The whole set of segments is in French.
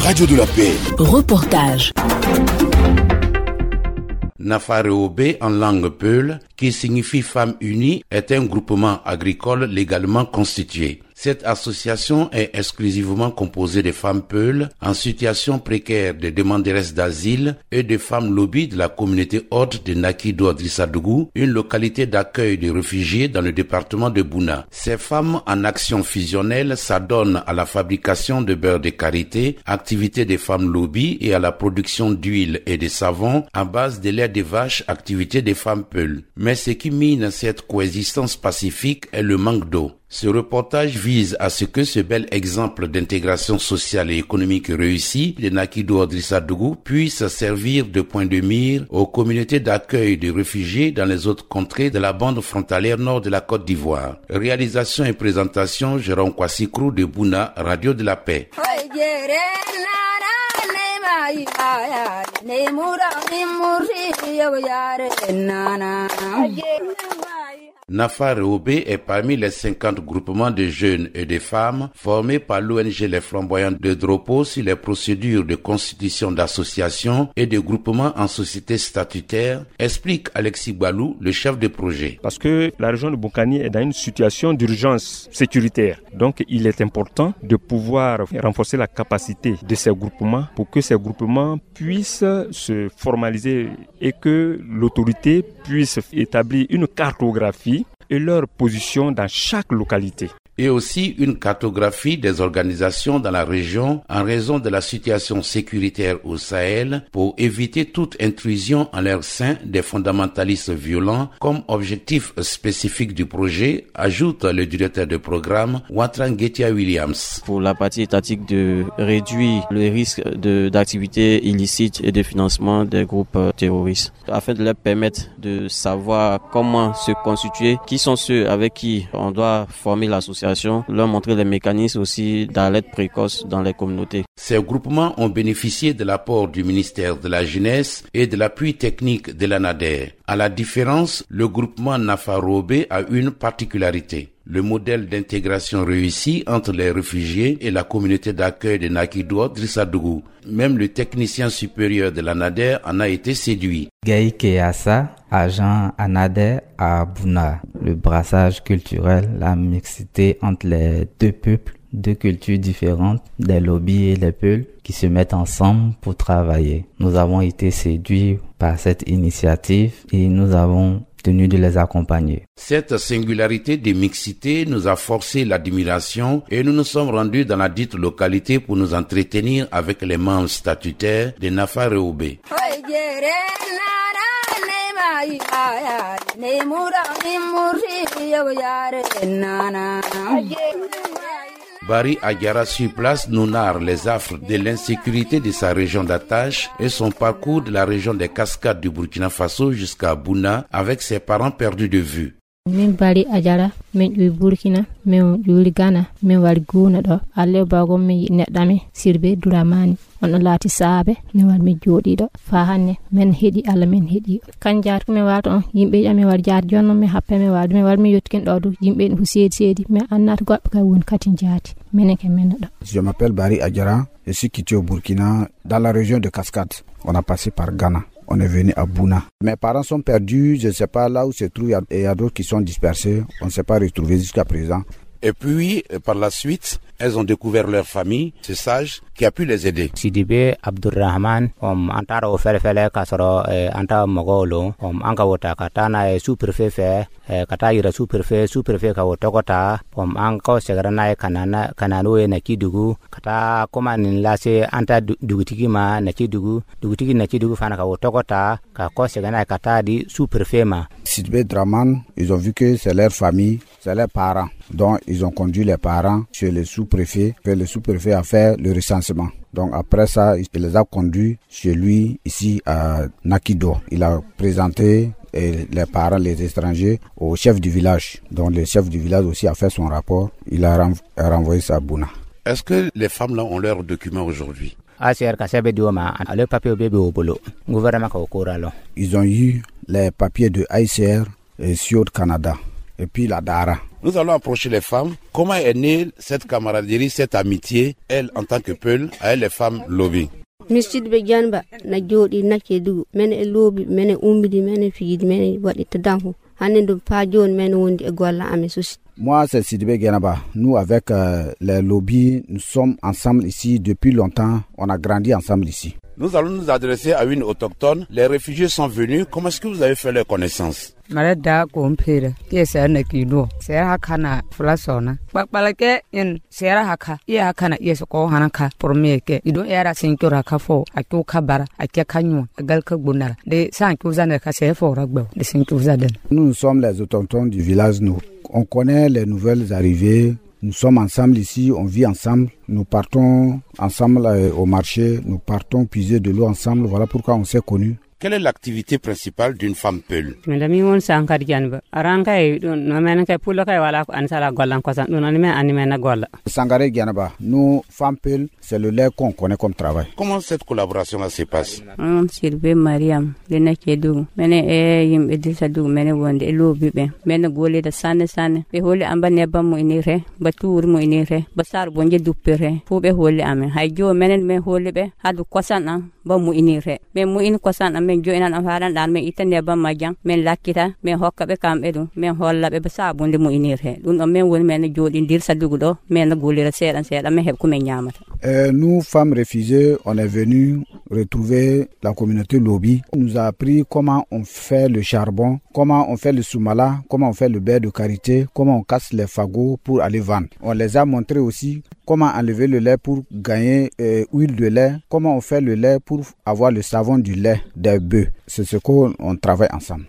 Radio de la Paix. Reportage. Nafareobé en langue peul, qui signifie Femmes Unies, est un groupement agricole légalement constitué. Cette association est exclusivement composée de femmes peules en situation précaire, de demanderesses d'asile et de femmes lobbies de la communauté haute de Nakido-Adrissadougou, une localité d'accueil de réfugiés dans le département de Bouna. Ces femmes en action fusionnelle s'adonnent à la fabrication de beurre de karité, activité des femmes lobbies, et à la production d'huile et de savon à base de lait de vache, activité des femmes peules. Mais ce qui mine cette coexistence pacifique est le manque d'eau. Ce reportage vise à ce que ce bel exemple d'intégration sociale et économique réussie de Nakido-Adrissadougou puisse servir de point de mire aux communautés d'accueil de réfugiés dans les autres contrées de la bande frontalière nord de la Côte d'Ivoire. Réalisation et présentation, Jérôme Kwassikrou de Bouna, Radio de la Paix. Nafareobé est parmi les 50 groupements de jeunes et de femmes formés par l'ONG Les Flamboyants de Dropo sur les procédures de constitution d'associations et de groupements en société statutaire, explique Alexis Balou, le chef de projet. Parce que la région de Boukani est dans une situation d'urgence sécuritaire. Donc il est important de pouvoir renforcer la capacité de ces groupements pour que ces groupements puissent se formaliser et que l'autorité puisse établir une cartographie et leur position dans chaque localité. Et aussi une cartographie des organisations dans la région en raison de la situation sécuritaire au Sahel pour éviter toute intrusion en leur sein des fondamentalistes violents comme objectif spécifique du projet, ajoute le directeur de programme Watran Getia Williams. Pour la partie étatique de réduire le risque d'activités illicites et de financement des groupes terroristes afin de leur permettre de savoir comment se constituer, qui sont ceux avec qui on doit former l'association, leur montrer les mécanismes aussi d'alerte précoce dans les communautés. Ces groupements ont bénéficié de l'apport du ministère de la Jeunesse et de l'appui technique de l'ANADER. À la différence, le groupement Nafareobé a une particularité. Le modèle d'intégration réussi entre les réfugiés et la communauté d'accueil de Nakido-Adrissadougou. Même le technicien supérieur de l'ANADER en a été séduit. Gaï Keyassa, agent ANADER à Bouna. Le brassage culturel, la mixité entre les deux peuples, deux cultures différentes, les lobbies et les peuls qui se mettent ensemble pour travailler. Nous avons été séduits par cette initiative et nous avons tenu de les accompagner. Cette singularité de mixité nous a forcé l'admiration et nous nous sommes rendus dans la dite localité pour nous entretenir avec les membres statutaires de Nafareobé. Barry Agara sur place nous narre les affres de l'insécurité de sa région d'attache et son parcours de la région des Cascades du Burkina Faso jusqu'à Bouna avec ses parents perdus de vue. Min Barry Agara, min Burkina, min Ghana, min Warguna do, alle bago mi nedami sirbe duramani. On laati saabe mi war mi jooɗiɗo fa hanne men heɗi Allah men heɗi kan jaarko mi wato on yimɓe mi war jaar jonno mi happe mi war mi yottiken ɗo du yimɓe fu seedi mi annata goɗɗo kay won kati jaati menen ke men ɗo. Je m'appelle Barry Adjara, je suis quitté au Burkina dans la région de Cascade. On a passé par Ghana. On est venu à Bouna. Mes parents sont perdus, je ne sais pas là où se trouvent, il y a d'autres qui sont dispersés, on ne s'est pas retrouvés jusqu'à présent. Et puis, par la suite, elles ont découvert leur famille, ce sage qui a pu les aider. Sidibé Abdurrahman, antara ofele kasoro anta mogolo, anka wota katana sous-préfet fe, kata yira sous-préfet ka wotokota, anka segrana kanano na kidugu, kata koma nilase anta dugutiki ma na kidugu fana ka wotokota, ka ko segrana kata di sous-préfet ma. Sidibé Draman, ils ont vu que c'est leur famille, c'est leurs parents. Donc, ils ont conduit les parents chez le sous-préfet. Le sous-préfet a fait le recensement. Donc, après ça, il les a conduits chez lui, ici à Nakido. Il a présenté les parents, les étrangers, au chef du village. Donc, le chef du village aussi a fait son rapport. Il a renvoyé ça à Bouna. Est-ce que les femmes-là ont leurs documents aujourd'hui? Ils ont eu les papiers de ICR et Sud Canada. Et puis la DARA. Nous allons approcher les femmes. Comment est née cette camaraderie, cette amitié, elle en tant que Peul, avec les femmes Lobi? Misidɓe janba na jooɗi nacce dugu men e loobi men e ummidi men e fiidi men e waɗi to danko hannde ɗum pa joni men wondi e golla amen sosi. Moi, c'est Sidibé Genaba. Nous, avec les lobbies, nous sommes ensemble ici depuis longtemps. On a grandi ensemble ici. Nous allons nous adresser à une autochtone. Les réfugiés sont venus. Comment est-ce que vous avez fait leur connaissance? Marada kompere ke sana kido sera hakana flasona bakbalake in sera haka iya hakana iya ko hanaka pormeke ido era sinkura kafo akyo kabara akya kanyo galka gunara de sanku zana ka se fo ragbo de sinku zaden. Nous sommes les autochtones du village. Nous on connaît les nouvelles arrivées. Nous sommes ensemble ici, on vit ensemble, nous partons ensemble au marché, nous partons puiser de l'eau ensemble, voilà pourquoi on s'est connus. Quelle est l'activité principale d'une femme Peul? Madame on sankar janba aranka e no menaka pulo kay wala ko ansala gollan ko san non me anime na golla. Sangare Gianaba, nous femmes Peul, c'est le lait qu'on connaît comme travail. Comment cette collaboration se passe? Sirbe Mariam de nakedu mene e yim edisa du mene wonde e lobi be mene gole da sanne be holi amba ne bammo inire batur mo inire basar bonje duppere fu be holi ame hay jo mene me holi be hadu kosana bammo inire me mo in kosana men jo ina faran dan men itande bam majang men lakita men hokka be kambe du men holla be sabunde mo inire dun o men woni men jodi dir sadugo do men golira sedan men heb ko men nyamata. Nous femmes réfugiées, on est venus retrouver la communauté Lobi. On nous a appris comment on fait le charbon, comment on fait le soumala, comment on fait le beurre de karité, comment on casse les fagots pour aller vendre. On les a montré aussi comment enlever le lait pour gagner huile de lait, comment on fait le lait pour avoir le savon du lait des bœufs. C'est ce qu'on travaille ensemble.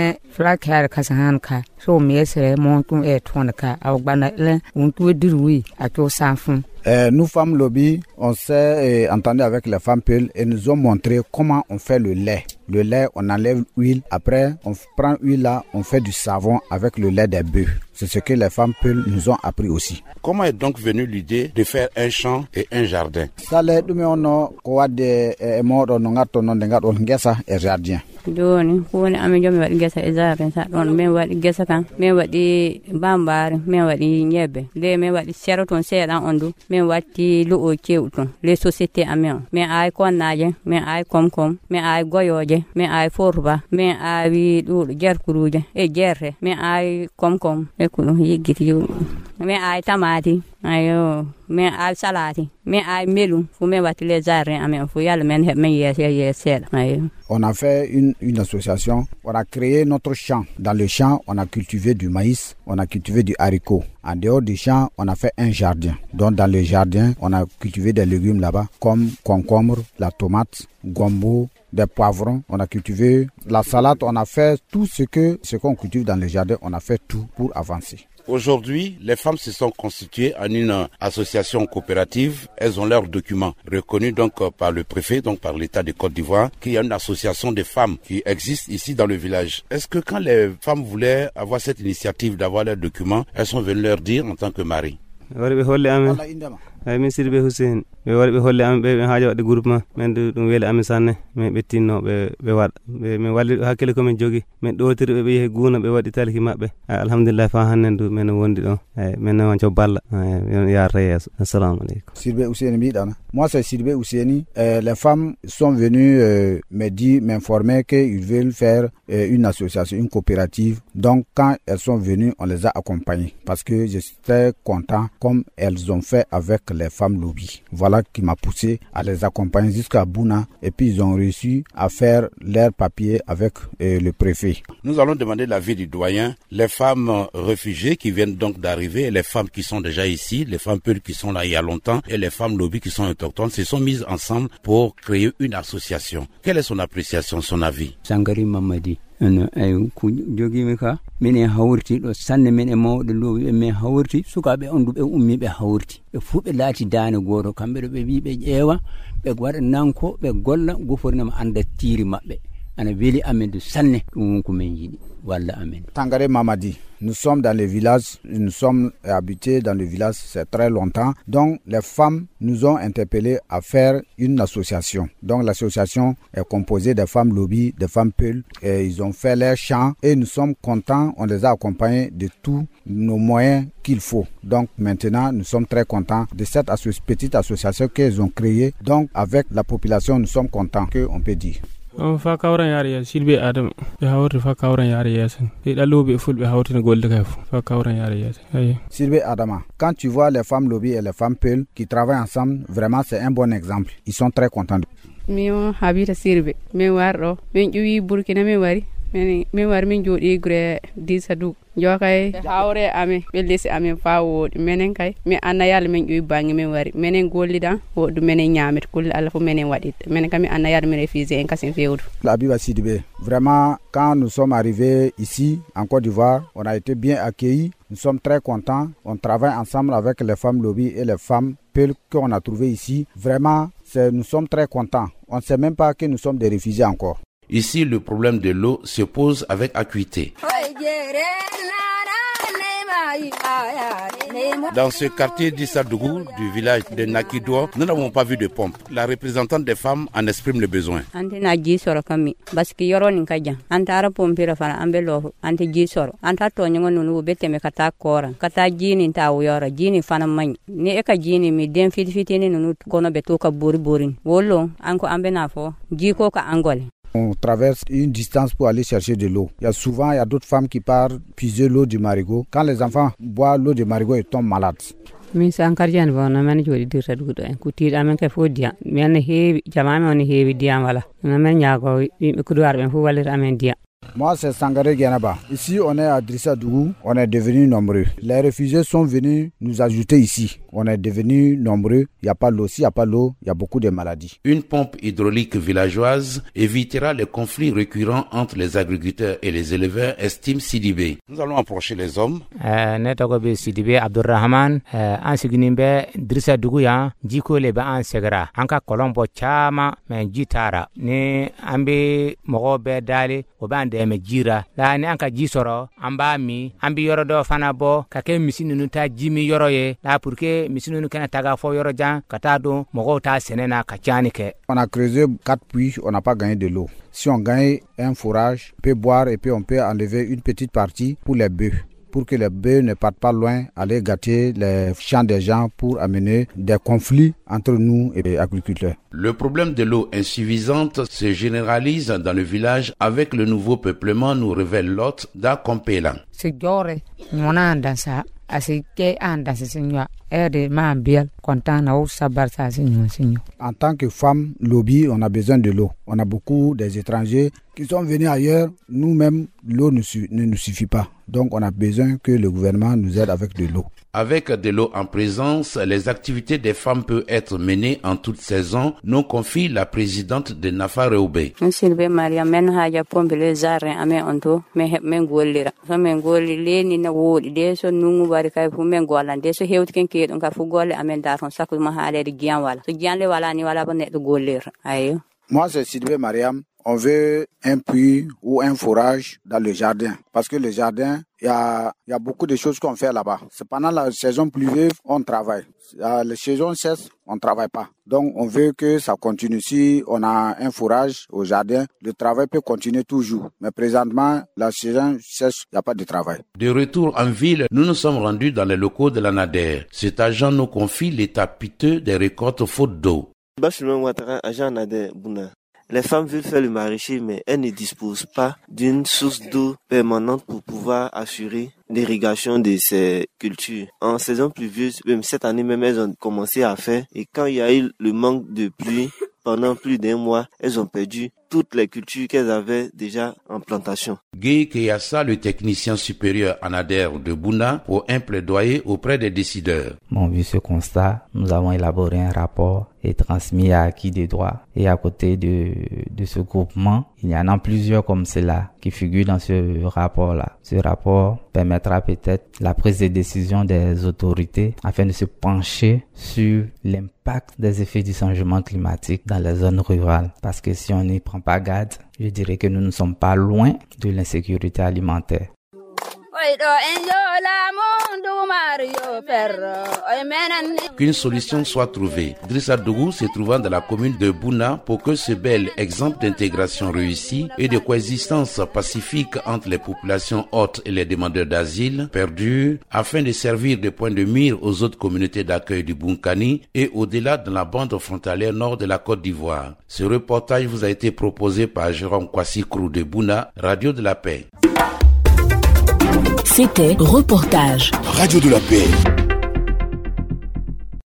Nous femmes Lobi, on s'est entendu avec les femmes Peul et nous ont montré comment on fait le lait. Le lait, on enlève l'huile, après on prend l'huile là, on fait du savon avec le lait des bœufs. C'est ce que les femmes Peul nous ont appris aussi. Comment est donc venue l'idée de faire un champ et un jardin? Doni kuni ame jomi wadi gesa e jardin sa don men wadi gesa kan men wadi bambare men wadi nyebe de men wadi seroton sedan ondu men wati luo cewton les sociétés amen men ay konnaje men ay komkom men ay goyoje men ay forba men ay dudo jarkuruje e jerre men ay komkom e kuno yigiti men ay tamati ayo men ay salati men ay melum fu men wati les jardin amen fu yalla men heb men yes ayo. On a fait une association, on a créé notre champ. Dans le champ, on a cultivé du maïs, on a cultivé du haricot. En dehors du champ, on a fait un jardin. Donc dans le jardin, on a cultivé des légumes là-bas, comme concombre, la tomate, gombo, des poivrons. On a cultivé la salade, on a fait tout ce qu'on cultive dans le jardin, on a fait tout pour avancer. Aujourd'hui, les femmes se sont constituées en une association coopérative. Elles ont leurs documents reconnus donc par le préfet, donc par l'État de Côte d'Ivoire, qu'il y a une association de femmes qui existe ici dans le village. Est-ce que quand les femmes voulaient avoir cette initiative d'avoir leurs documents, elles sont venues leur dire en tant que mari? min Sidibé Hussein be wari be holle am be haaja wadde groupement men dum weli am sanne men be tinno be wada be men walli hakkile ko men jogi men dotirbe be yehi guuna be wadi talki mabbe alhamdulillah fa hannen du men wondi don men on co balla ya reyes. Assalamu alaykum. Sidibé Hussein mi dana. Moi c'est Sidibé Hussein. Les femmes sont venues m'informer qu'ils veulent faire une association, une coopérative. Donc quand elles sont venues, on les a accompagnées parce que j'étais content comme elles ont fait avec les femmes Lobi. Voilà qui m'a poussé à les accompagner jusqu'à Bouna et puis ils ont réussi à faire leurs papiers avec le préfet. Nous allons demander l'avis du doyen. Les femmes réfugiées qui viennent donc d'arriver et les femmes qui sont déjà ici, les femmes Peul qui sont là il y a longtemps et les femmes Lobi qui sont autochtones se sont mises ensemble pour créer une association. Quelle est son appréciation, son avis? Sangari Mamadi. Ay ku jogimi ka minen hawrti do sanne men e mawde lowi men hawrti sukabe ondu be ummi be hawrti be fu be laati daane goto kambe be wi be ƴeewa be gwada nanko be golla gofornama anda tiiri mabbe ana weli amen du sanne dum ko men yidi walla amen. Tangare Mamadi, nous sommes dans le village, nous sommes habités dans le village c'est très longtemps. Donc les femmes nous ont interpellés à faire une association. Donc l'association est composée des femmes lobby, des femmes peuls, et ils ont fait leur chant et nous sommes contents, on les a accompagnés de tous nos moyens qu'il faut. Donc maintenant nous sommes très contents de cette petite association qu'ils ont créée. Donc avec la population nous sommes contents, qu'on peut dire. fa kawran yare silbe adam be hawri fa kawran yare yasen be dalobe fulbe hawtina golde kay fa kawran yare yasen. Silbe Adama, quand tu vois les femmes lobby et les femmes peuls qui travaillent ensemble, vraiment c'est un bon exemple. Ils sont très contents. Mio habita sirbe me wardo men juwi burkina me wari men war min jodi gure disadu jokay hawre ame bellesi ame fawo menen kay mi anna yalla men juwi bangi men wari menen gollida wodu menen nyamit kul ala fu menen wadit menen kam mi anna yalla men refusé en kasim fewdu. Abiba Sidibé, vraiment quand nous sommes arrivés ici en Côte d'Ivoire, on a été bien accueillis, nous sommes très contents, on travaille ensemble avec les femmes lobby et les femmes peules qu'on a trouvées ici. Vraiment, nous sommes très contents. On ne sait même pas que nous sommes des réfugiés encore. Ici, le problème de l'eau se pose avec acuité. Dans ce quartier d'Issadougou, du village de Nakidoua, nous n'avons pas vu de pompe. La représentante des femmes en exprime le besoin. On traverse une distance pour aller chercher de l'eau. Il y a d'autres femmes qui partent puiser l'eau du marigot. Quand les enfants boivent l'eau du marigot, ils tombent malades. Min sankarjan bona man jodi dirta dudo en kuti amen ka fodia men heewi jamaame on heewi diam wala men nyaago yimbe kuduwar ben fu walita amen dia. Moi, c'est Sangaré Guénaba. Ici, on est à Drissadougou. On est devenus nombreux. Les réfugiés sont venus nous ajouter ici. On est devenus nombreux. Il n'y a pas l'eau. S'il n'y a pas l'eau, il y a beaucoup de maladies. Une pompe hydraulique villageoise évitera les conflits récurrents entre les agriculteurs et les éleveurs, estime Sidibé. Nous allons approcher les hommes. Netogobe Sidibé Abdurrahman, Ansiginimbe Drissadougou ya, Jiko leba Ansegra, Anka Colombo Chama, men Jitara, ne Ambe Mogobe Dali, Obande me jira la ni anka jisoro amba mi ambi yoro do fana bo kake misinu nuta jimi yoro ye la pour que misinu nu kana taga fo yoro jan kata do mogo ta senena kachani ke. On a creusé 4 puits, on n'a pas gagné de l'eau. Si on gagne un fourrage, on peut boire et puis on peut enlever une petite partie pour les bœufs, pour que les bœufs ne partent pas loin, aller gâter les champs des gens pour amener des conflits entre nous et les agriculteurs. Le problème de l'eau insuffisante se généralise dans le village avec le nouveau peuplement, nous révèle l'hôte d'Akompela. C'est gore, mon andansa, asike andasa signor, erde mambiel, contana ou sabarsa signor. En tant que femme lobby, on a besoin de l'eau. On a beaucoup des étrangers qui sont venus ailleurs. Nous-mêmes, l'eau ne nous suffit pas. Donc, on a besoin que le gouvernement nous aide avec de l'eau. Avec de l'eau en présence, les activités des femmes peuvent être menées en toute saison, nous confie la présidente de Nafa Reoube. Silbe Maria men haja pombele zarre ame onto me men gollira so men golli leni na wodi de so nungu bari kay fu men golan de so hewti ken ke don ka fu golle amen da ton sakku ma haale de gian wala so gian le wala ni wala ba neddo gollir ayo. Moi c'est Silbe Mariam. On veut un puits ou un forage dans le jardin. Parce que le jardin, il y a beaucoup de choses qu'on fait là-bas. C'est pendant la saison pluvieuse, on travaille. La saison sèche, on ne travaille pas. Donc, on veut que ça continue. Si on a un forage au jardin, le travail peut continuer toujours. Mais présentement, la saison sèche, il n'y a pas de travail. De retour en ville, nous nous sommes rendus dans les locaux de la NADER. Cet agent nous confie l'état piteux des récoltes faute d'eau. Agent NADER, Bouna. Les femmes veulent faire le maraîcher, mais elles ne disposent pas d'une source d'eau permanente pour pouvoir assurer l'irrigation de ces cultures. En saison pluvieuse, même cette année même, elles ont commencé à faire. Et quand il y a eu le manque de pluie, pendant plus d'un mois, elles ont perdu toutes les cultures qu'elles avaient déjà en plantation. Guy Keyassa, le technicien supérieur en ADER de Bouna, pour un plaidoyer auprès des décideurs. Vu ce constat, nous avons élaboré un rapport est transmis à acquis des droits. Et à côté de ce groupement, il y en a plusieurs comme cela qui figurent dans ce rapport-là. Ce rapport permettra peut-être la prise de décision des autorités afin de se pencher sur l'impact des effets du changement climatique dans les zones rurales. Parce que si on n'y prend pas garde, je dirais que nous ne sommes pas loin de l'insécurité alimentaire. Qu'une solution soit trouvée. Drissa Dougou se trouvant dans la commune de Bouna pour que ce bel exemple d'intégration réussie et de coexistence pacifique entre les populations hôtes et les demandeurs d'asile perdure afin de servir de point de mire aux autres communautés d'accueil du Bunkani et au-delà dans la bande frontalière nord de la Côte d'Ivoire. Ce reportage vous a été proposé par Jérôme Kwasi-Krou de Bouna, Radio de la Paix. C'était Reportage. Radio de la Paix.